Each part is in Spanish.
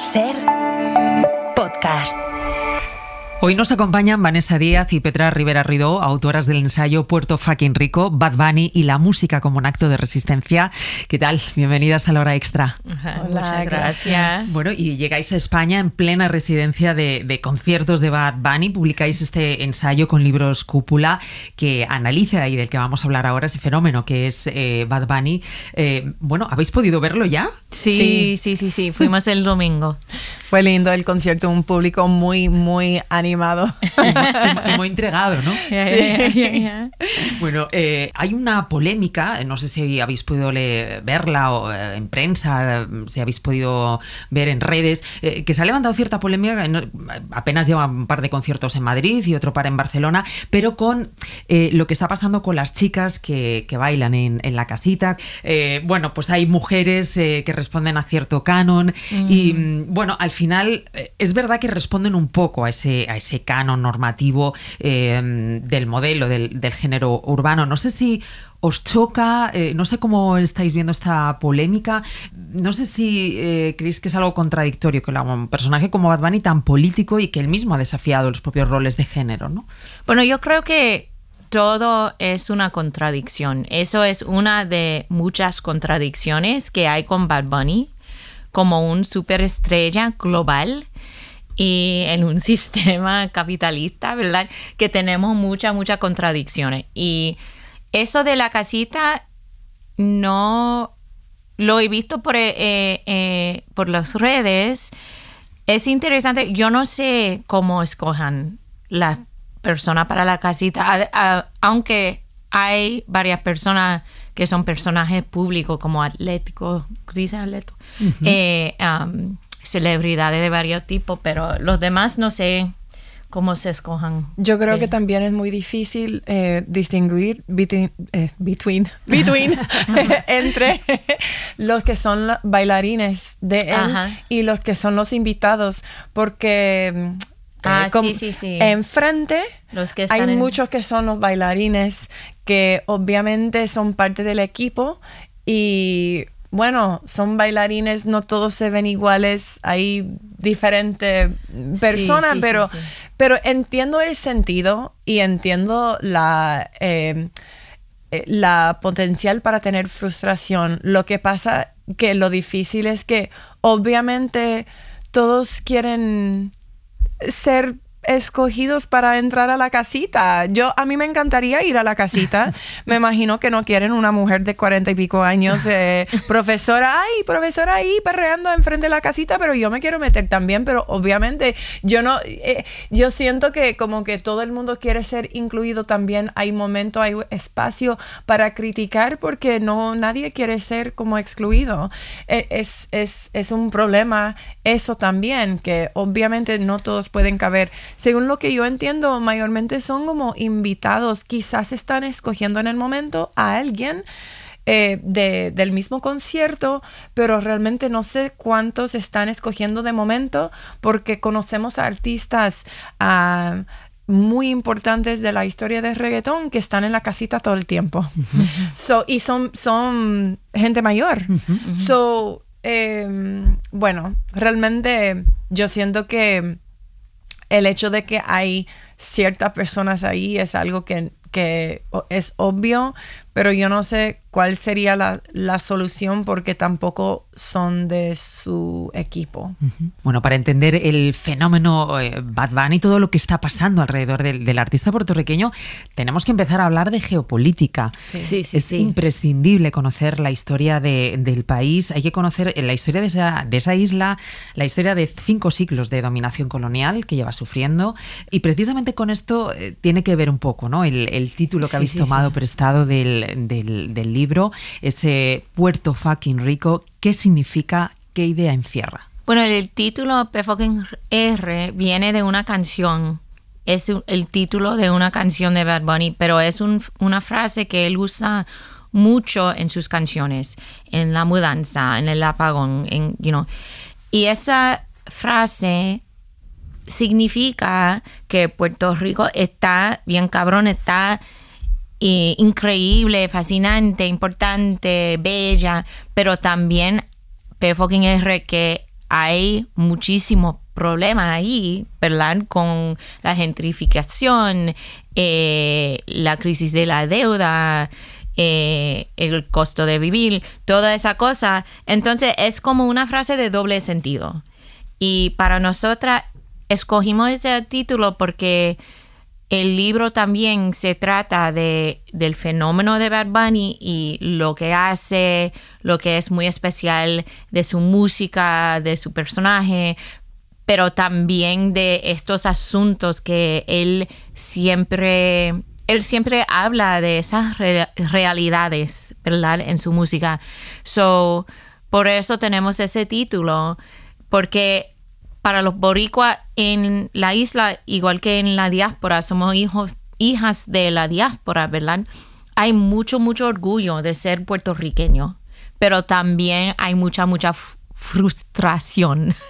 Ser podcast. Hoy nos acompañan Vanessa Díaz y Petra Rivera Ridó, autoras del ensayo Puerto Fucking Rico, Bad Bunny y la música como un acto de resistencia. ¿Qué tal? Bienvenidas a La Hora Extra. Hola, muchas gracias. Bueno, y llegáis a España en plena residencia de conciertos de Bad Bunny. Publicáis este ensayo con Libros Cúpula que analiza y del que vamos a hablar ahora, ese fenómeno que es Bad Bunny. Bueno, ¿habéis podido verlo ya? Sí. Fuimos el domingo. Fue lindo el concierto, un público muy animado. Y muy entregado, ¿no? Yeah. Bueno, hay una polémica, no sé si habéis podido verla o, en prensa, si habéis podido ver en redes, que se ha levantado cierta polémica, apenas lleva un par de conciertos en Madrid y otro par en Barcelona, pero con lo que está pasando con las chicas que bailan en la casita. Bueno, pues hay mujeres que responden a cierto canon y, bueno, al final es verdad que responden un poco a ese canon normativo del modelo del género urbano. No sé si os choca, no sé cómo estáis viendo esta polémica, no sé si creéis que es algo contradictorio que un personaje como Bad Bunny tan político y que él mismo ha desafiado los propios roles de género, ¿no? Bueno, yo creo que todo es una contradicción. Eso es una de muchas contradicciones que hay con Bad Bunny como un superestrella global y en un sistema capitalista, ¿verdad? Que tenemos muchas contradicciones. Y eso de la casita no lo he visto por las redes. Es interesante. Yo no sé cómo escojan las personas para la casita, aunque hay varias personas que son personajes públicos como atléticos, dice atleto, celebridades de varios tipos, pero los demás no sé cómo se escojan. Yo creo que también es muy difícil distinguir between entre los que son bailarines de él y los que son los invitados, porque sí. Enfrente los que hay muchos que son los bailarines que obviamente son parte del equipo y bueno, son bailarines, no todos se ven iguales, hay diferentes personas, pero entiendo el sentido y entiendo la potencial para tener frustración. Lo que pasa que lo difícil es que obviamente todos quieren ser escogidos para entrar a la casita. A mí me encantaría ir a la casita. Me imagino que no quieren una mujer de 40 y pico años, profesora ahí perreando enfrente de la casita, pero yo me quiero meter también, pero obviamente yo siento que como que todo el mundo quiere ser incluido también. Hay momento, hay espacio para criticar porque nadie quiere ser como excluido. Es un problema eso también, que obviamente no todos pueden caber. Según lo que yo entiendo, mayormente son como invitados. Quizás están escogiendo en el momento a alguien del mismo concierto, pero realmente no sé cuántos están escogiendo de momento porque conocemos a artistas muy importantes de la historia del reggaetón que están en la casita todo el tiempo. Y son gente mayor. Bueno, realmente yo siento que el hecho de que hay ciertas personas ahí es algo que es obvio, pero yo no sé cuál sería la solución porque tampoco son de su equipo. Bueno, para entender el fenómeno Bad Bunny y todo lo que está pasando alrededor del artista puertorriqueño, tenemos que empezar a hablar de geopolítica. Sí. Es imprescindible conocer la historia del país. Hay que conocer la historia de esa isla, la historia de 5 siglos de dominación colonial que lleva sufriendo. Y precisamente con esto tiene que ver un poco, ¿no? El título que habéis tomado prestado del libro, ese Puerto Fucking Rico. ¿Qué significa? ¿Qué idea encierra? Bueno, el título P fucking R viene de una canción. Es el título de una canción de Bad Bunny, pero es una frase que él usa mucho en sus canciones, en la mudanza, en el apagón, y esa frase significa que Puerto Rico está bien cabrón, está increíble, fascinante, importante, bella, pero también P fucking R, que hay muchísimos problemas ahí, ¿verdad? Con la gentrificación, la crisis de la deuda, el costo de vivir, toda esa cosa. Entonces es como una frase de doble sentido. Y para nosotras escogimos ese título porque el libro también se trata del fenómeno de Bad Bunny y lo que hace, lo que es muy especial de su música, de su personaje, pero también de estos asuntos que él siempre habla de esas realidades, ¿verdad? En su música. So, por eso tenemos ese título, porque para los boricuas en la isla, igual que en la diáspora, somos hijas de la diáspora, ¿verdad? Hay mucho orgullo de ser puertorriqueño, pero también hay mucha frustración.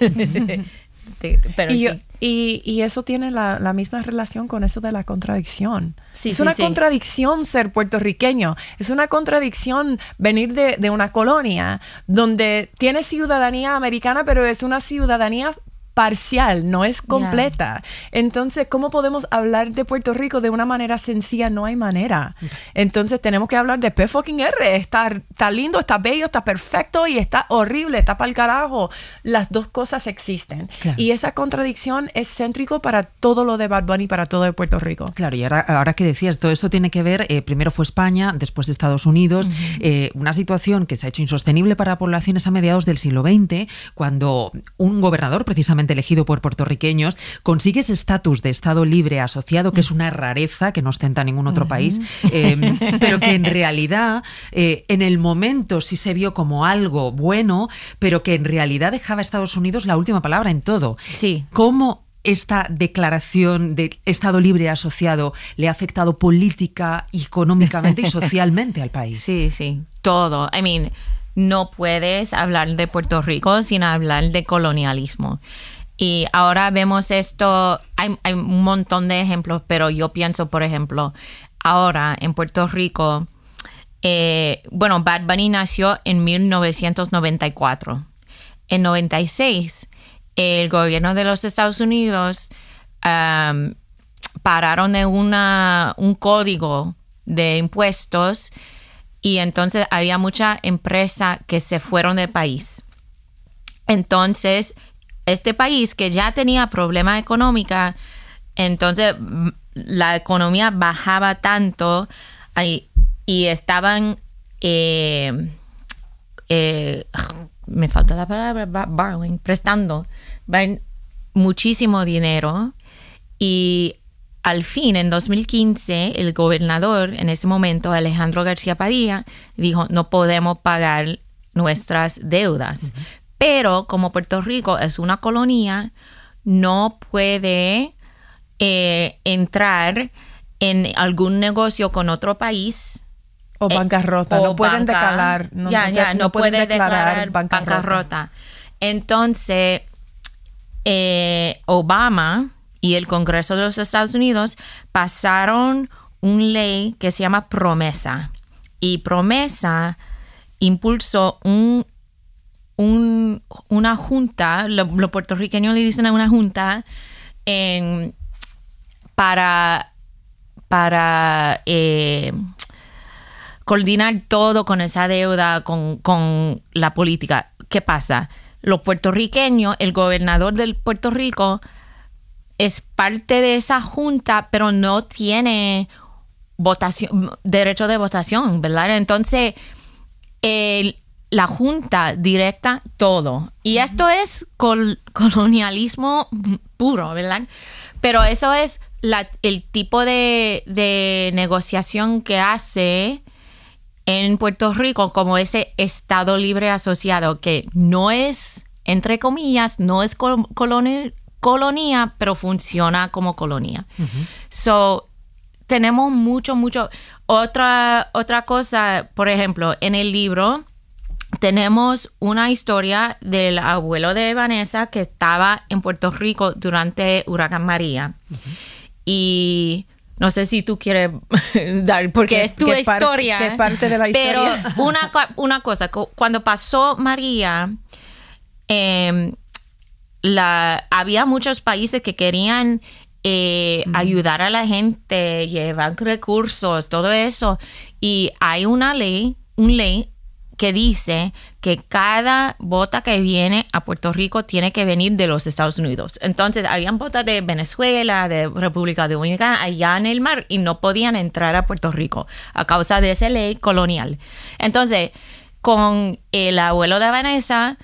Pero y eso tiene la misma relación con eso de la contradicción. Sí, es una contradicción ser puertorriqueño. Es una contradicción venir de una colonia donde tiene ciudadanía americana, pero es una ciudadanía parcial, no es completa. Yeah. Entonces, ¿cómo podemos hablar de Puerto Rico de una manera sencilla? No hay manera. Entonces, tenemos que hablar de P-fucking-R. Está lindo, está bello, está perfecto y está horrible, está para el carajo. Las dos cosas existen. Claro. Y esa contradicción es céntrico para todo lo de Bad Bunny, para todo de Puerto Rico. Claro, y ahora que decías, todo esto tiene que ver, primero fue España, después Estados Unidos, una situación que se ha hecho insostenible para poblaciones a mediados del siglo XX, cuando un gobernador, precisamente elegido por puertorriqueños, consigue ese estatus de Estado libre asociado, que es una rareza que no ostenta ningún otro país, pero que en realidad en el momento sí se vio como algo bueno, pero que en realidad dejaba a Estados Unidos la última palabra en todo. Sí. ¿Cómo esta declaración de Estado libre asociado le ha afectado política, económicamente y socialmente al país? Sí, todo. No puedes hablar de Puerto Rico sin hablar de colonialismo. Y ahora vemos esto, hay un montón de ejemplos, pero yo pienso, por ejemplo, ahora en Puerto Rico, Bad Bunny nació en 1994. En 96, el gobierno de los Estados Unidos pararon de un código de impuestos y entonces había mucha empresa que se fueron del país. Entonces, este país que ya tenía problemas económicos, entonces la economía bajaba tanto y estaban, me falta la palabra, borrowing, prestando muchísimo dinero. Y al fin, en 2015, el gobernador, en ese momento, Alejandro García Padilla, dijo, no podemos pagar nuestras deudas. Pero como Puerto Rico es una colonia, no puede entrar en algún negocio con otro país. O bancarrota. No pueden declarar. No puede declarar bancarrota. Entonces, Obama y el Congreso de los Estados Unidos pasaron una ley que se llama Promesa. Y Promesa impulsó una junta, los puertorriqueños le dicen a una junta, para coordinar todo con esa deuda, con la política. ¿Qué pasa? Los puertorriqueños, el gobernador de Puerto Rico es parte de esa junta, pero no tiene derecho de votación, ¿verdad? Entonces, la junta directa todo. Y esto es colonialismo puro, ¿verdad? Pero eso es el tipo de negociación que hace en Puerto Rico como ese Estado libre asociado, que no es, entre comillas, no es colonia, pero funciona como colonia. So, tenemos mucho. Otra cosa, por ejemplo, en el libro tenemos una historia del abuelo de Vanessa que estaba en Puerto Rico durante Huracán María. Y no sé si tú quieres dar, porque es tu historia. ¿Qué parte de la historia? Pero una cosa, cuando pasó María, había muchos países que querían ayudar a la gente, llevar recursos, todo eso. Y hay una ley que dice que cada bota que viene a Puerto Rico tiene que venir de los Estados Unidos. Entonces, habían botas de Venezuela, de República Dominicana, allá en el mar, y no podían entrar a Puerto Rico a causa de esa ley colonial. Entonces, con el abuelo de Vanessa,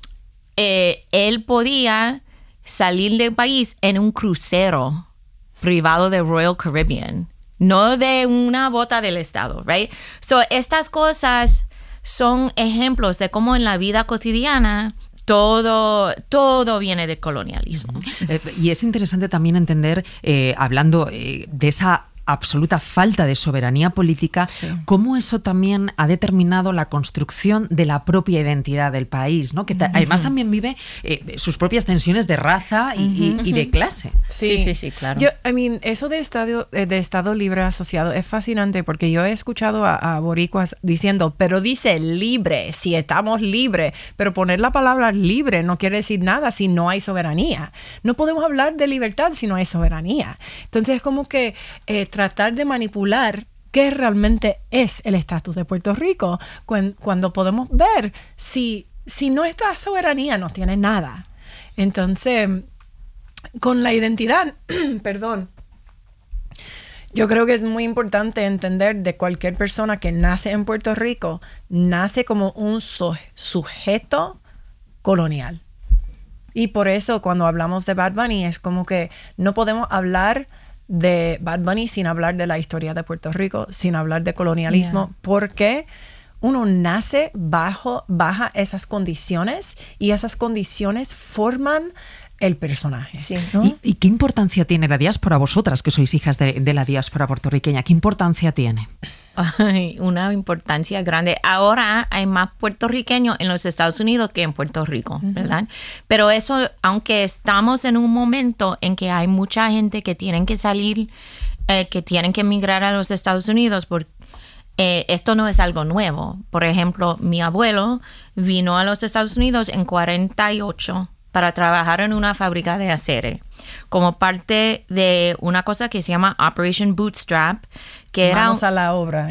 él podía salir del país en un crucero privado de Royal Caribbean, no de una bota del estado, right? So, estas cosas son ejemplos de cómo en la vida cotidiana todo viene del colonialismo. Y es interesante también entender, hablando de esa absoluta falta de soberanía política, cómo eso también ha determinado la construcción de la propia identidad del país, ¿no? Que además también vive sus propias tensiones de raza y de clase. Sí, claro. Eso de Estado Libre Asociado es fascinante, porque yo he escuchado a boricuas diciendo, pero dice libre, si estamos libres, pero poner la palabra libre no quiere decir nada si no hay soberanía. No podemos hablar de libertad si no hay soberanía. Entonces es como que tratar de manipular qué realmente es el estatus de Puerto Rico cuando podemos ver si nuestra soberanía no tiene nada. Entonces, con la identidad, perdón, yo creo que es muy importante entender de cualquier persona que nace en Puerto Rico, nace como un sujeto colonial. Y por eso cuando hablamos de Bad Bunny es como que no podemos hablar de Bad Bunny sin hablar de la historia de Puerto Rico, sin hablar de colonialismo, porque uno nace bajo esas condiciones y esas condiciones forman el personaje. Sí. ¿No? ¿Y qué importancia tiene la diáspora? Vosotras, que sois hijas de la diáspora puertorriqueña, ¿qué importancia tiene? Una importancia grande. Ahora hay más puertorriqueños en los Estados Unidos que en Puerto Rico, ¿verdad? Pero eso, aunque estamos en un momento en que hay mucha gente que tienen que salir, que tienen que emigrar a los Estados Unidos, porque esto no es algo nuevo. Por ejemplo, mi abuelo vino a los Estados Unidos en 48 para trabajar en una fábrica de acero, como parte de una cosa que se llama Operation Bootstrap, que Manos a la obra.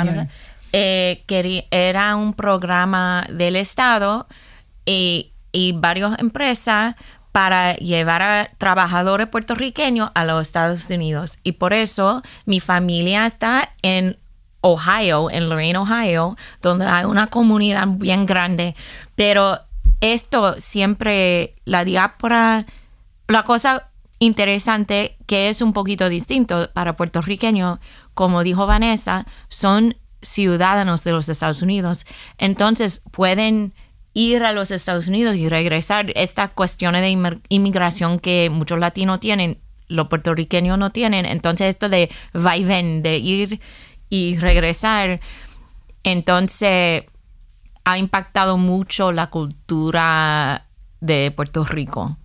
que era un programa del Estado y varias empresas para llevar a trabajadores puertorriqueños a los Estados Unidos. Y por eso mi familia está en Ohio, en Lorain, Ohio, donde hay una comunidad bien grande. Pero esto siempre, la diáspora, la cosa interesante que es un poquito distinto para puertorriqueños, como dijo Vanessa, son ciudadanos de los Estados Unidos. Entonces pueden ir a los Estados Unidos y regresar. Estas cuestiones de inmigración que muchos latinos tienen, los puertorriqueños no tienen. Entonces esto de va y ven, de ir y regresar, entonces ha impactado mucho la cultura de Puerto Rico.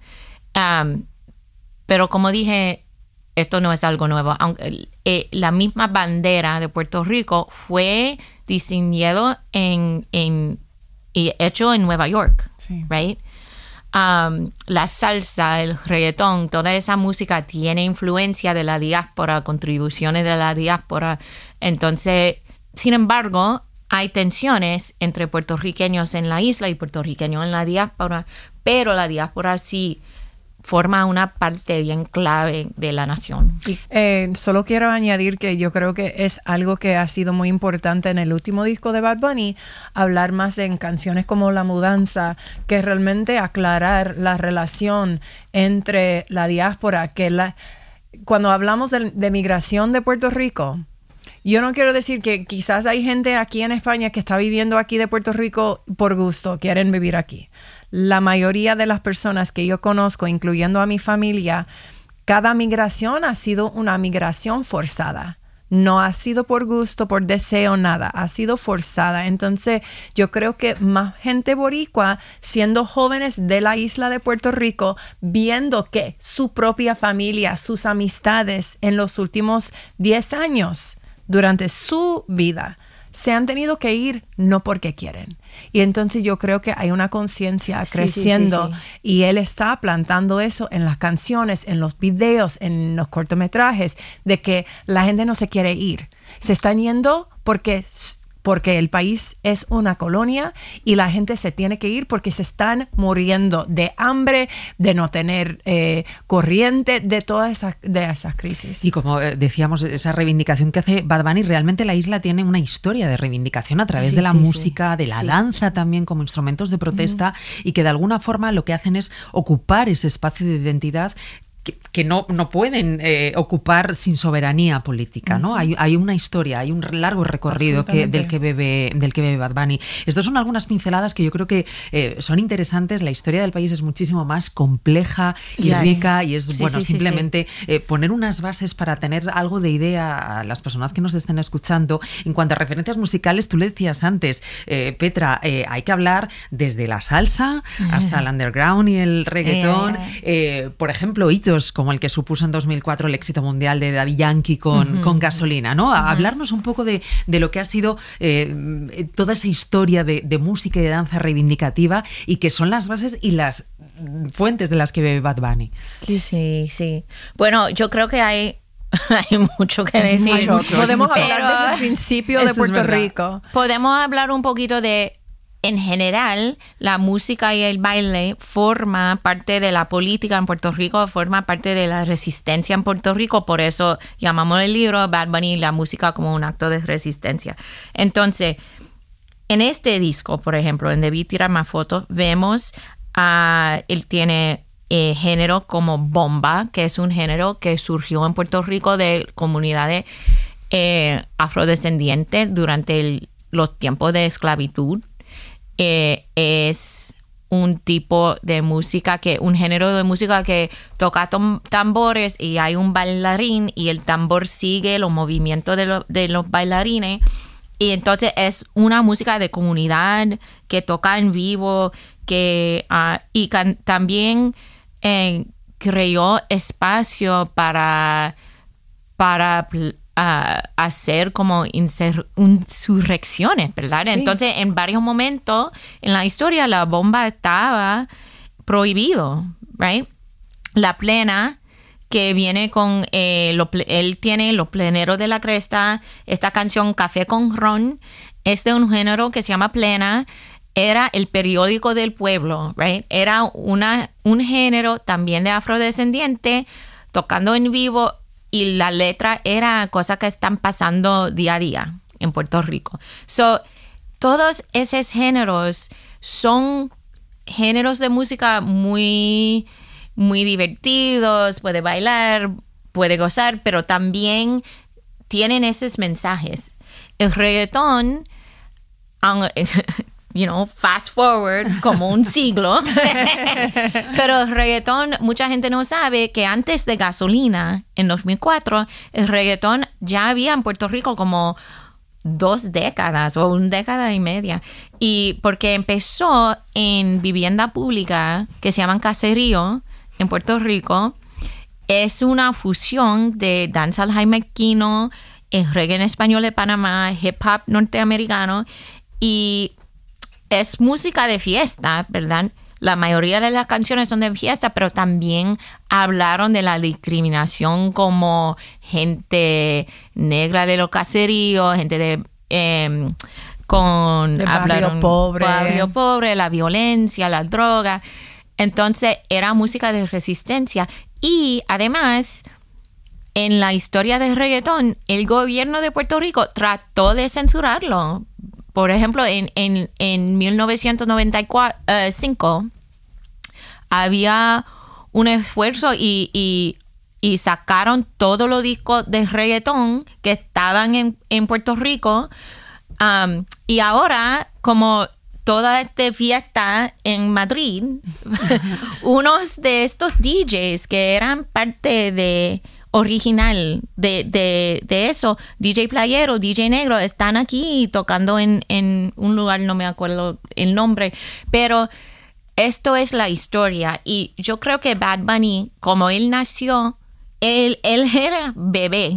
Pero como dije, esto no es algo nuevo. Aunque la misma bandera de Puerto Rico fue diseñado y hecho en Nueva York, Sí. right? La salsa, el reggaetón, toda esa música tiene influencia de la diáspora, contribuciones de la diáspora. Entonces, sin embargo, hay tensiones entre puertorriqueños en la isla y puertorriqueños en la diáspora, pero la diáspora sí forma una parte bien clave de la nación. Solo quiero añadir que yo creo que es algo que ha sido muy importante en el último disco de Bad Bunny, hablar más de en canciones como La Mudanza, que realmente aclarar la relación entre la diáspora, cuando hablamos de migración de Puerto Rico, yo no quiero decir que quizás hay gente aquí en España que está viviendo aquí de Puerto Rico por gusto, quieren vivir aquí. La mayoría de las personas que yo conozco, incluyendo a mi familia, cada migración ha sido una migración forzada. No ha sido por gusto, por deseo, nada. Ha sido forzada. Entonces, yo creo que más gente boricua, siendo jóvenes de la isla de Puerto Rico, viendo que su propia familia, sus amistades en los últimos 10 años, durante su vida, se han tenido que ir no porque quieren. Y entonces yo creo que hay una conciencia creciendo y él está plantando eso en las canciones, en los videos, en los cortometrajes, de que la gente no se quiere ir. Se están yendo porque el país es una colonia y la gente se tiene que ir porque se están muriendo de hambre, de no tener corriente, de todas esas crisis. Y como decíamos, esa reivindicación que hace Bad Bunny, realmente la isla tiene una historia de reivindicación a través de la música, de la danza también como instrumentos de protesta, y que de alguna forma lo que hacen es ocupar ese espacio de identidad que no pueden ocupar sin soberanía política, ¿no? Hay una historia, hay un largo recorrido del que bebe Bad Bunny. Estas son algunas pinceladas que yo creo que son interesantes. La historia del país es muchísimo más compleja y rica, y es simplemente poner unas bases para tener algo de idea a las personas que nos estén escuchando. En cuanto a referencias musicales, tú le decías antes, Petra, hay que hablar desde la salsa hasta el underground y el reggaetón. Por ejemplo, hitos como el que supuso en 2004 el éxito mundial de Daddy Yankee con Gasolina, ¿no? Hablarnos un poco de lo que ha sido toda esa historia de música y de danza reivindicativa, y que son las bases y las fuentes de las que bebe Bad Bunny. Sí. Bueno, yo creo que hay mucho que decir. Podemos hablar desde el principio de Puerto Rico. Podemos hablar un poquito de, en general, la música y el baile forma parte de la política en Puerto Rico, forma parte de la resistencia en Puerto Rico. Por eso llamamos el libro Bad Bunny, la música como un acto de resistencia. Entonces, en este disco, por ejemplo, en Debí Tirar Más Fotos, vemos él tiene género como bomba, que es un género que surgió en Puerto Rico de comunidades afrodescendientes durante los tiempos de esclavitud. Es un tipo de música, un género de música que toca tambores y hay un bailarín y el tambor sigue los movimientos de los bailarines, y entonces es una música de comunidad que toca en vivo, también creó espacio para hacer como insurrecciones, ¿verdad? Sí. Entonces, en varios momentos en la historia, la bomba estaba prohibido, right? La plena, que viene con, él tiene Los Pleneros de la Cresta, esta canción Café con Ron, es de un género que se llama plena, era el periódico del pueblo, right? Era un género también de afrodescendiente, tocando en vivo, y la letra era cosas que están pasando día a día en Puerto Rico. Todos esos géneros son géneros de música muy, muy divertidos, puede bailar, puede gozar, pero también tienen esos mensajes. El reggaetón, fast forward como un siglo. Pero el reggaetón, mucha gente no sabe que antes de Gasolina, en 2004, el reggaetón ya había en Puerto Rico como 2 décadas o 1 década y media. Y porque empezó en vivienda pública que se llaman caserío en Puerto Rico. Es una fusión de dancehall jamaiquino, el reggae en español de Panamá, hip hop norteamericano, y es música de fiesta, ¿verdad? La mayoría de las canciones son de fiesta, pero también hablaron de la discriminación como gente negra de los caseríos, gente de barrio pobre, la violencia, la droga. Entonces era música de resistencia. Y además, en la historia del reggaetón, el gobierno de Puerto Rico trató de censurarlo. Por ejemplo, en 1995 había un esfuerzo y sacaron todos los discos de reggaetón que estaban en Puerto Rico. Y ahora, como toda esta fiesta en Madrid, unos de estos DJs que eran parte de original de eso, DJ Playero, DJ Negro, están aquí tocando en un lugar, no me acuerdo el nombre, pero esto es la historia. Y yo creo que Bad Bunny, como él nació, él era bebé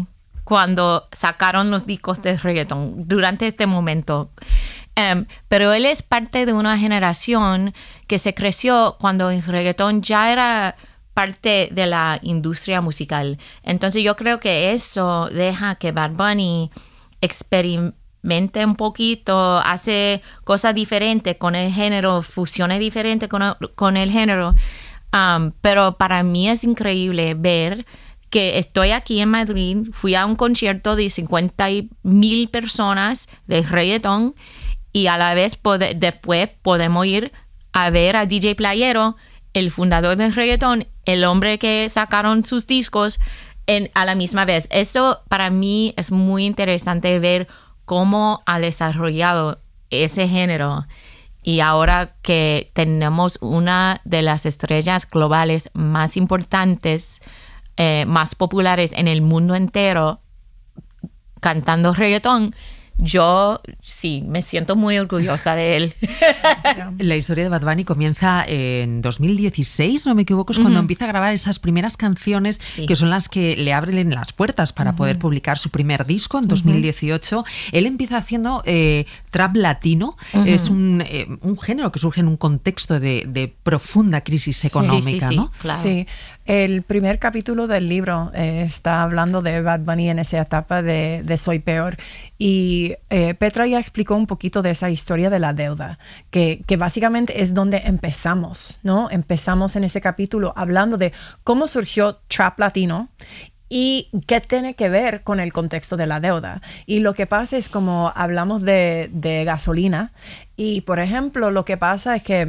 cuando sacaron los discos de reggaetón, durante este momento. Pero él es parte de una generación que se creció cuando el reggaetón ya era parte de la industria musical. Entonces yo creo que eso deja que Bad Bunny experimente un poquito, hace cosas diferentes con el género, fusiones diferentes con el género. Pero para mí es increíble ver que estoy aquí en Madrid, fui a un concierto de 50,000 personas de reggaetón y a la vez después podemos ir a ver a DJ Playero, el fundador del reggaetón, el hombre que sacaron sus discos a la misma vez. Eso para mí es muy interesante ver cómo ha desarrollado ese género. Y ahora que tenemos una de las estrellas globales más importantes, más populares en el mundo entero, cantando reggaetón, yo sí, me siento muy orgullosa de él. La historia de Bad Bunny comienza en 2016, no me equivoco, es cuando empieza a grabar esas primeras canciones que son las que le abren las puertas para poder publicar su primer disco en 2018. Él empieza haciendo trap latino, es un género que surge en un contexto de profunda crisis económica, sí, ¿no? Claro. Sí, el primer capítulo del libro está hablando de Bad Bunny en esa etapa de Soy Peor. Y Petra ya explicó un poquito de esa historia de la deuda, que básicamente es donde empezamos, ¿no? Empezamos en ese capítulo hablando de cómo surgió Trap Latino y qué tiene que ver con el contexto de la deuda. Y lo que pasa es como hablamos de gasolina y, por ejemplo, lo que pasa es que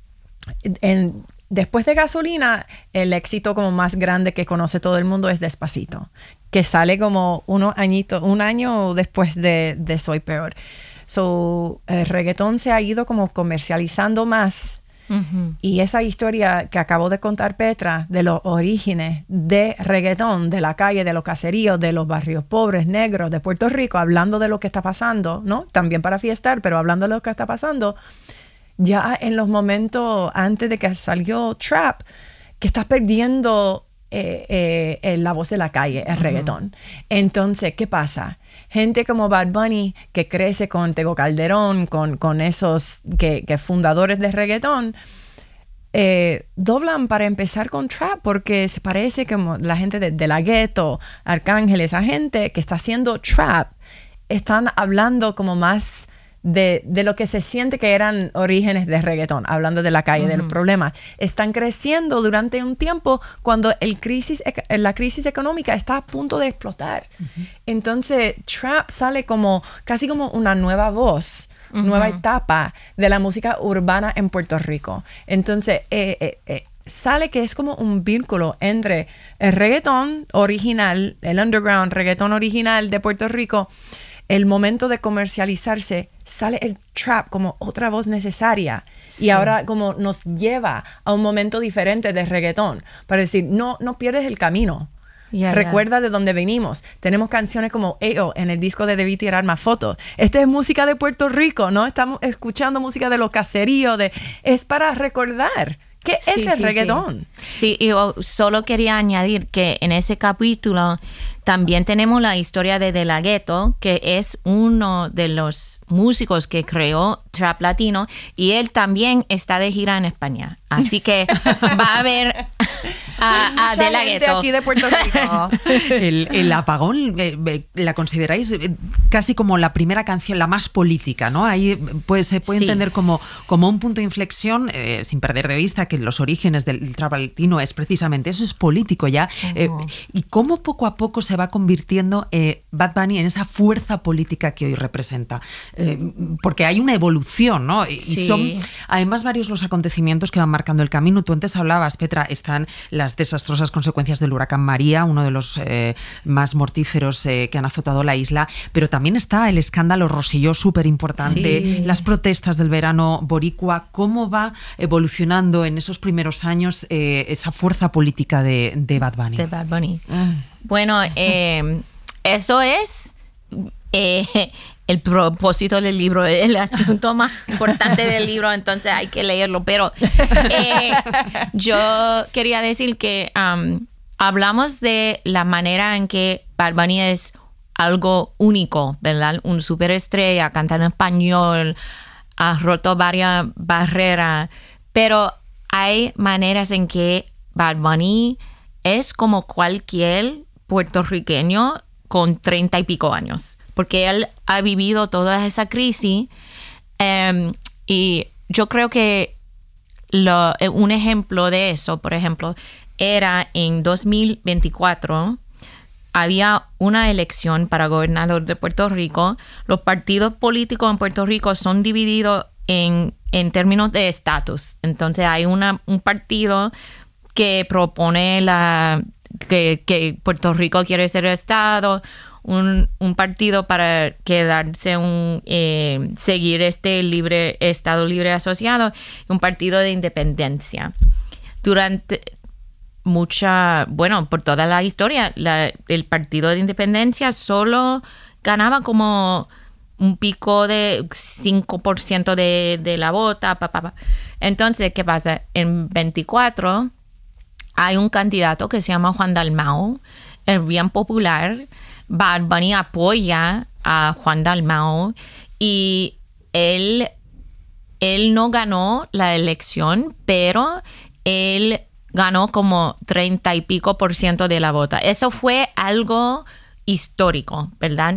después de Gasolina, el éxito como más grande que conoce todo el mundo es Despacito, que sale como un año después de Soy Peor. El reggaetón se ha ido como comercializando más. Y esa historia que acabo de contar Petra, de los orígenes de reggaetón, de la calle, de los caseríos, de los barrios pobres, negros, de Puerto Rico, hablando de lo que está pasando, ¿no? También para fiestar, pero hablando de lo que está pasando, ya en los momentos antes de que salió Trap, que estás perdiendo la voz de la calle, el reggaetón. Entonces, ¿qué pasa? Gente como Bad Bunny, que crece con Tego Calderón, con esos que fundadores de reggaetón, doblan para empezar con Trap, porque se parece como la gente de La Ghetto, Arcángel, esa gente que está haciendo Trap, están hablando como más de lo que se siente que eran orígenes de reggaetón, hablando de la calle, de los problemas. Están creciendo durante un tiempo cuando la crisis económica está a punto de explotar. Entonces, Trap sale casi como una nueva voz, nueva etapa de la música urbana en Puerto Rico. Entonces, sale que es como un vínculo entre el reggaetón original, el underground reggaetón original de Puerto Rico. El momento de comercializarse, sale el trap como otra voz necesaria. Y ahora como nos lleva a un momento diferente de reggaetón. Para decir, no pierdes el camino. Recuerda de dónde venimos. Tenemos canciones como EO en el disco de Debí Tirar Más Fotos. Esta es música de Puerto Rico, ¿no? Estamos escuchando música de los caseríos. Es para recordar qué es el reggaetón. Sí, yo solo quería añadir que en ese capítulo también tenemos la historia de La Ghetto, que es uno de los músicos que creó Trap Latino, y él también está de gira en España. Así que va a ver a De La Ghetto aquí de Puerto Rico. El Apagón, ¿la consideráis casi como la primera canción, la más política, ¿no? Ahí se puede entender como un punto de inflexión, sin perder de vista que los orígenes del Trap Latino es precisamente eso, es político ya. Y cómo poco a poco se va convirtiendo Bad Bunny en esa fuerza política que hoy representa. Porque hay una evolución, ¿no? Y son además varios los acontecimientos que van marcando el camino. Tú antes hablabas, Petra, están las desastrosas consecuencias del huracán María, uno de los más mortíferos que han azotado la isla, pero también está el escándalo Rosselló, súper importante, las protestas del verano boricua. ¿Cómo va evolucionando en esos primeros años esa fuerza política de Bad Bunny? De Bad Bunny. Bueno, eso es el propósito del libro, el asunto más importante del libro, entonces hay que leerlo. Pero yo quería decir que hablamos de la manera en que Bad Bunny es algo único, ¿verdad? Un superestrella, canta en español, ha roto varias barreras, pero hay maneras en que Bad Bunny es como cualquier puertorriqueño con 30 y pico años, porque él ha vivido toda esa crisis y yo creo que un ejemplo de eso, por ejemplo, era en 2024, había una elección para gobernador de Puerto Rico. Los partidos políticos en Puerto Rico son divididos en términos de estatus. Entonces hay un partido que propone que Puerto Rico quiere ser estado, un partido para quedarse seguir este estado libre asociado, y un partido de independencia. Durante por toda la historia, el partido de independencia solo ganaba como un pico de 5% de la vota. Entonces, ¿qué pasa? En 24 hay un candidato que se llama Juan Dalmau, es bien popular. Bad Bunny apoya a Juan Dalmau y él no ganó la elección, pero él ganó como 30 y pico % de la vota. Eso fue algo histórico, ¿verdad?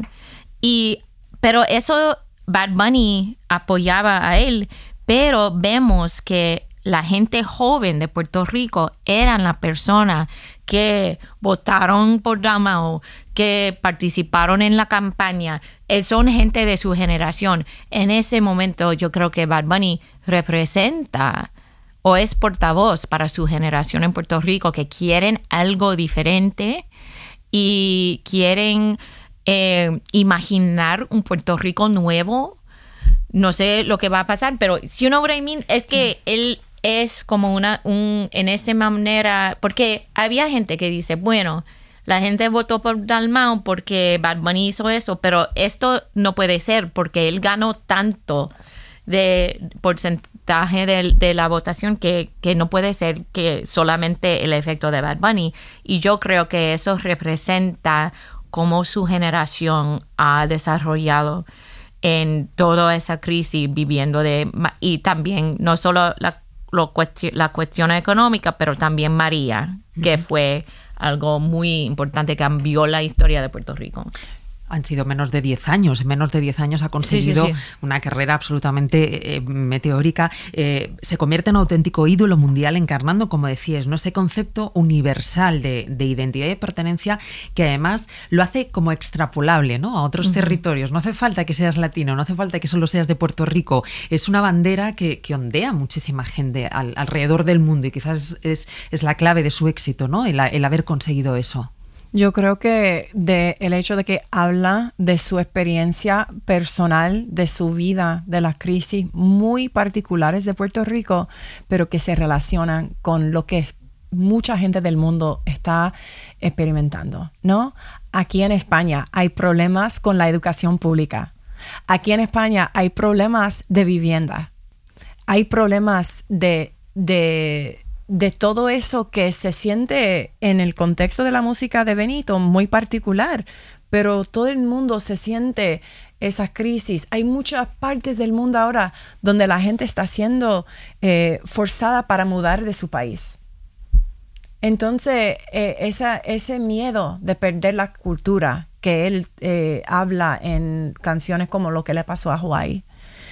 Pero eso, Bad Bunny apoyaba a él, pero vemos que la gente joven de Puerto Rico eran las personas que votaron por Dalmau, que participaron en la campaña. Son gente de su generación. En ese momento yo creo que Bad Bunny representa o es portavoz para su generación en Puerto Rico, que quieren algo diferente y quieren imaginar un Puerto Rico nuevo. No sé lo que va a pasar, pero you know what I mean? Es que él es como en esa manera, porque había gente que dice, bueno, la gente votó por Dalmau porque Bad Bunny hizo eso, pero esto no puede ser porque él ganó tanto de porcentaje de la votación que no puede ser que solamente el efecto de Bad Bunny. Y yo creo que eso representa cómo su generación ha desarrollado en toda esa crisis viviendo y también no solo la cuestión económica, pero también María, que fue algo muy importante, cambió la historia de Puerto Rico. Han sido menos de 10 años. En menos de 10 años ha conseguido una carrera absolutamente meteórica. Se convierte en un auténtico ídolo mundial, encarnando, como decías, ¿no?, ese concepto universal de identidad y de pertenencia, que además lo hace como extrapolable, ¿no?, a otros territorios. No hace falta que seas latino, no hace falta que solo seas de Puerto Rico. Es una bandera que ondea muchísima gente alrededor del mundo, y quizás es la clave de su éxito, ¿no?, el haber conseguido eso. Yo creo que el hecho de que habla de su experiencia personal, de su vida, de las crisis muy particulares de Puerto Rico, pero que se relacionan con lo que mucha gente del mundo está experimentando, ¿no? Aquí en España hay problemas con la educación pública. Aquí en España hay problemas de vivienda. Hay problemas de todo eso que se siente en el contexto de la música de Benito, muy particular, pero todo el mundo se siente esas crisis. Hay muchas partes del mundo ahora donde la gente está siendo forzada para mudar de su país. Entonces, ese miedo de perder la cultura que él habla en canciones como Lo que le pasó a Hawái,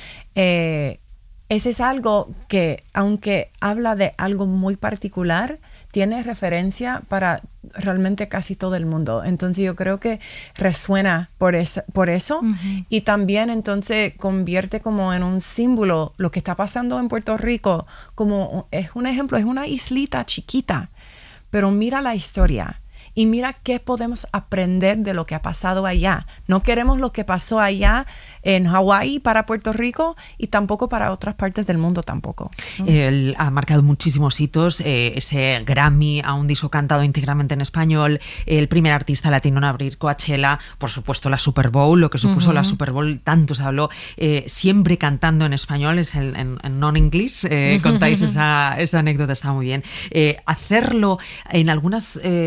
ese es algo que, aunque habla de algo muy particular, tiene referencia para realmente casi todo el mundo. Entonces yo creo que resuena por eso y también entonces convierte como en un símbolo lo que está pasando en Puerto Rico, como es un ejemplo, es una islita chiquita, pero mira la historia. Y mira qué podemos aprender de lo que ha pasado allá. No queremos lo que pasó allá en Hawái para Puerto Rico y tampoco para otras partes del mundo tampoco. Él ha marcado muchísimos hitos. Ese Grammy a un disco cantado íntegramente en español, el primer artista latino en abrir Coachella, por supuesto la Super Bowl, lo que supuso la Super Bowl, tanto se habló, siempre cantando en español, es en non-English. Contáis esa anécdota, está muy bien. Hacerlo en algunas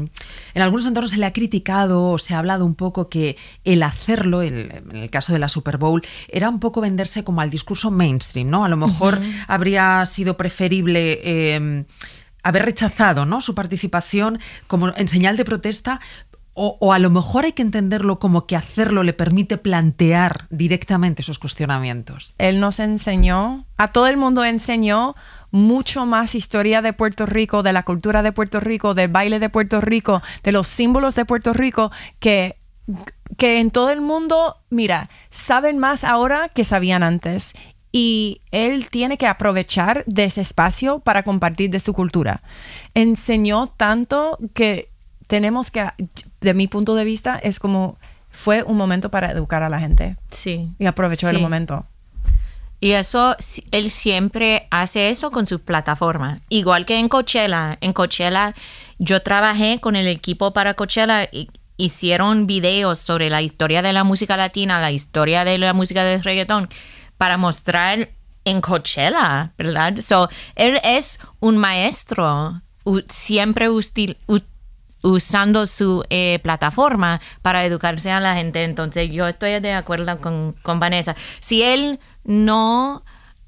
en algunos entornos se le ha criticado o se ha hablado un poco que el hacerlo, en el caso de la Super Bowl, era un poco venderse como al discurso mainstream, ¿no? A lo mejor habría sido preferible haber rechazado, ¿no?, su participación como en señal de protesta. O a lo mejor hay que entenderlo como que hacerlo le permite plantear directamente esos cuestionamientos. Él nos enseñó, a todo el mundo enseñó mucho más historia de Puerto Rico, de la cultura de Puerto Rico, del baile de Puerto Rico, de los símbolos de Puerto Rico, que en todo el mundo, mira, saben más ahora que sabían antes. Y él tiene que aprovechar de ese espacio para compartir de su cultura. Enseñó tanto que tenemos que, de mi punto de vista, es como fue un momento para educar a la gente. Sí. Y aprovechó el momento. Y eso, él siempre hace eso con su plataforma. Igual que en Coachella. En Coachella, yo trabajé con el equipo para Coachella. Hicieron videos sobre la historia de la música latina, la historia de la música del reggaetón, para mostrar en Coachella, ¿verdad? So, él es un maestro, siempre usando su plataforma para educarse a la gente. Entonces yo estoy de acuerdo con Vanessa. Si él no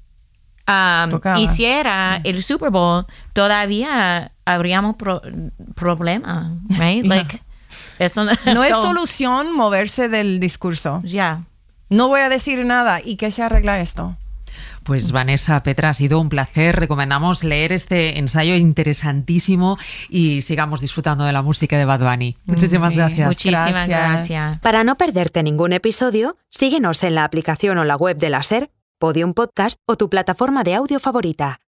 hiciera el Super Bowl, todavía habríamos problemas, right? Like, eso no es solución moverse del discurso. Ya. No voy a decir nada. ¿Y qué se arregla esto? Pues Vanessa, Petra, ha sido un placer. Recomendamos leer este ensayo interesantísimo y sigamos disfrutando de la música de Bad Bunny. Muchísimas gracias. Muchísimas gracias. Para no perderte ningún episodio, síguenos en la aplicación o la web de la SER, Podium Podcast o tu plataforma de audio favorita.